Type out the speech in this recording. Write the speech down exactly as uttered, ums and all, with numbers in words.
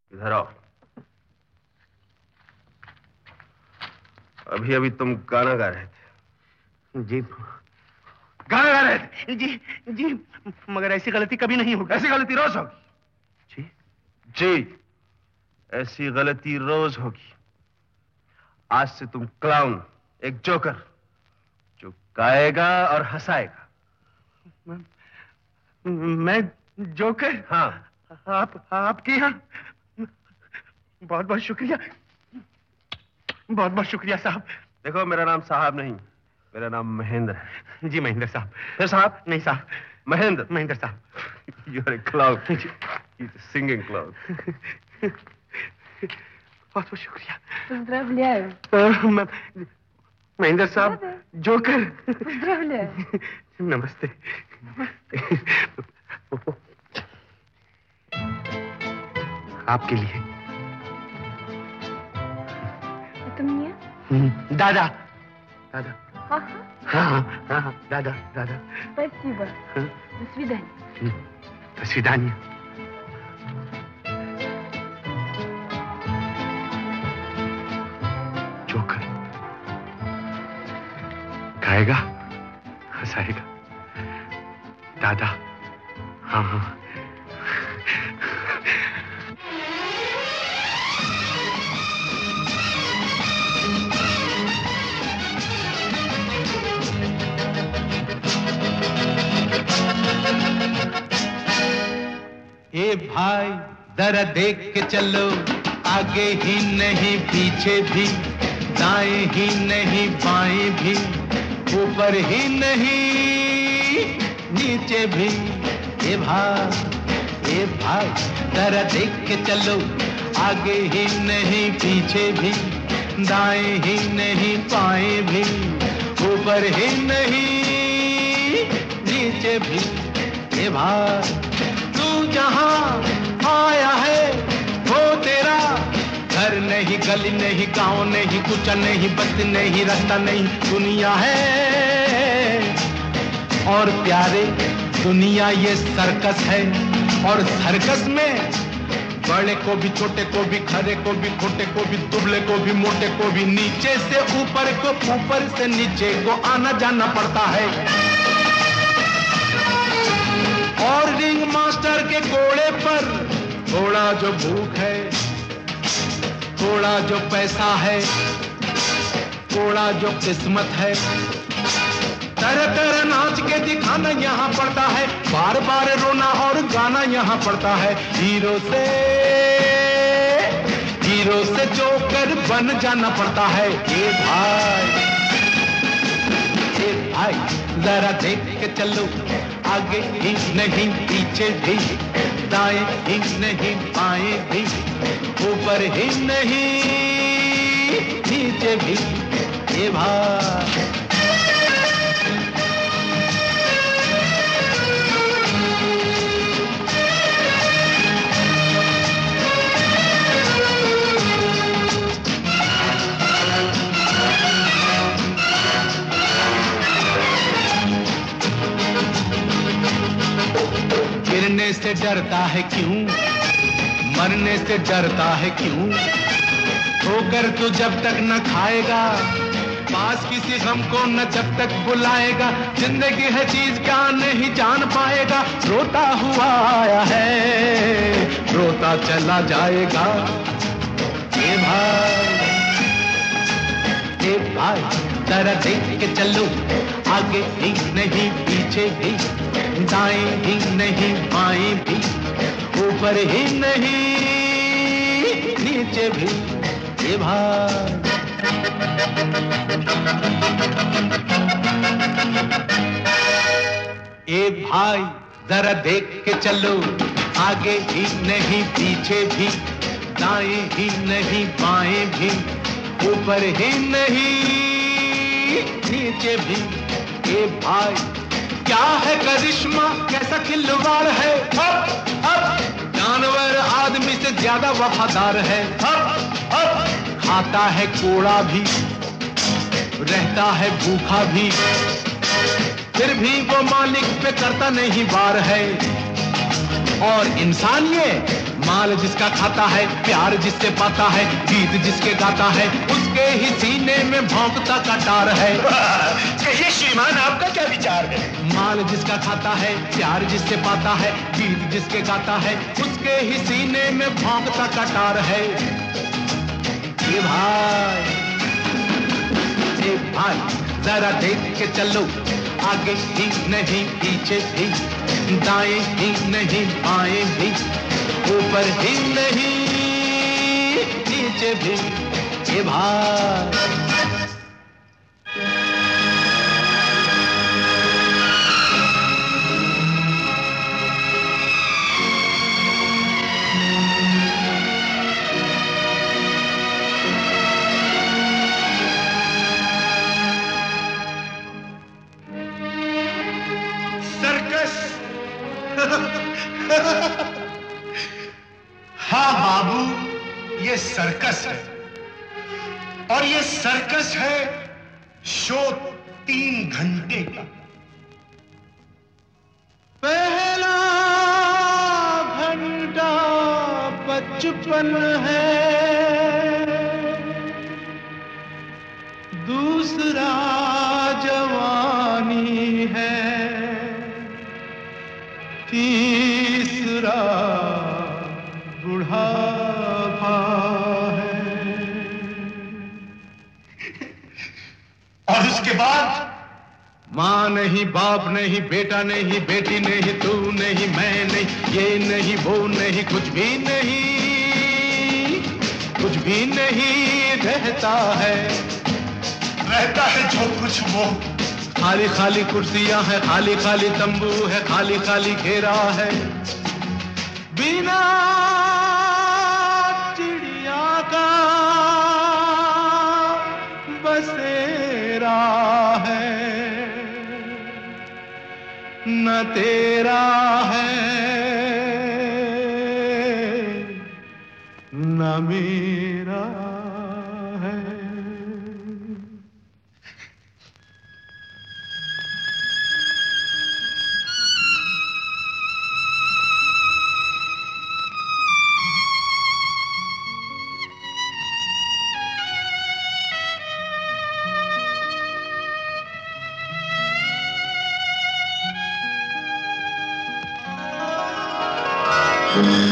इधर आओ। अभी अभी तुम गाना गा रहे थे। जी गाना गा रहे थे? जी जी, मगर ऐसी गलती कभी नहीं होगी। ऐसी गलती रोज होगी। जी जी, ऐसी गलती रोज होगी। आज से तुम क्लाउन, एक जोकर, जो गाएगा और हंसाएगा। मैं, मैं जोकर? हाँ। आप आपके यहाँ बहुत बहुत शुक्रिया, बहुत बहुत शुक्रिया साहब। देखो, मेरा नाम साहब नहीं, मेरा नाम महेंद्र है। जी महेंद्र साहब। फिर साहब? नहीं साहब, महेंद्र। महेंद्र साहब। You are a clown, singing clown. बहुत बहुत शुक्रिया। Поздравляю. महेंद्र साहब, जोकर। Поздравляю. नमस्ते। आपके लिए। Это мне? दादा, दादा। Ага. हाँ हाँ हाँ, दादा, दादा। Спасибо. До свидания. До свидания. जोकर गाएगा, हंसाएगा। दादा, हाँ हाँ। ए भाई जरा देख के चलो, आगे ही नहीं पीछे भी, दाएं ही नहीं बाएं भी, ऊपर ही नहीं नीचे भी। ए भाई ए भाई जरा देख के चलो, आगे ही नहीं पीछे भी, दाएं ही नहीं बाएं भी, ऊपर ही नहीं नीचे भी। ए भाई जहां आया है वो तेरा घर नहीं, गली नहीं, गांव नहीं, कुछ नहीं, बस नहीं, रास्ता नहीं, दुनिया है। और प्यारे दुनिया ये सर्कस है, और सर्कस में बड़े को भी, छोटे को भी, खरे को भी, खोटे को भी, दुबले को भी, मोटे को भी, नीचे से ऊपर को, ऊपर से नीचे को आना जाना पड़ता है। और रिंग मास्टर के घोड़े पर थोड़ा जो भूख है, थोड़ा जो पैसा है, थोड़ा जो किस्मत है, तरह तरह नाच के दिखाना यहाँ पड़ता है, बार बार रोना और गाना यहाँ पड़ता है। हीरो से हीरो से जोकर बन जाना पड़ता है। ए भाई ए भाई जरा देख के चलो, आगे ही नहीं पीछे भी, दाएं ही नहीं बाएं भी, ऊपर ही नहीं नीचे भी। ए भाई गिरने से डरता है क्यों, मरने से डरता है क्यों, ठोकर तो जब तक न खाएगा, पास किसी गम को न जब तक बुलाएगा, जिंदगी है चीज क्या नहीं जान पाएगा, रोता हुआ आया है रोता चला जाएगा। ए भाई ए भाई जरा देख के चलो, आगे ही नहीं पीछे भी, दाएं ही नहीं बाएं भी, ऊपर ही नहीं नीचे भी। ए भाई ए भाई जरा देख के चलो, आगे ही नहीं पीछे भी, दाएं ही नहीं बाएं भी, ऊपर ही नहीं नीचे भी। ए भाई क्या है करिश्मा, कैसा खिलवाड़ है, अब अब जानवर आदमी से ज्यादा वफादार है, अब अब खाता है कोड़ा भी, रहता है भूखा भी, फिर भी वो मालिक पे करता नहीं वार है। और इंसान ये माल जिसका खाता है, प्यार जिससे पाता है, गीत जिसके गाता है, उसके ही सीने में भौंकता कटार है। कहिए श्रीमान, आपका क्या विचार है? माल जिसका खाता है, प्यार जिससे पाता है, गीत जिसके गाता है, उसके ही सीने में भौंकता कटार है। ये भाई, ये भाई जरा देख के चलो, आगे ही नहीं पीछे भी, दाएं ही नहीं बाएं भी, ऊपर ही नहीं नीचे भी। ये भाई हाँ बाबू, ये सर्कस है, और ये सर्कस है शो तीन घंटे का। पहला घंटा बचपन है, दूसरा जवानी है, तीसरा बुढ़ापा है, और उसके बाद माँ नहीं, बाप नहीं, बेटा नहीं, बेटी नहीं, तू नहीं, मैं नहीं, ये नहीं, वो नहीं, कुछ भी नहीं, कुछ भी नहीं रहता है। रहता है जो कुछ वो, खाली खाली कुर्सियां हैं, खाली खाली तंबू है, खाली खाली घेरा है, बिना चिड़िया का बसेरा है, न तेरा है न मेरा है। Mm-hmm.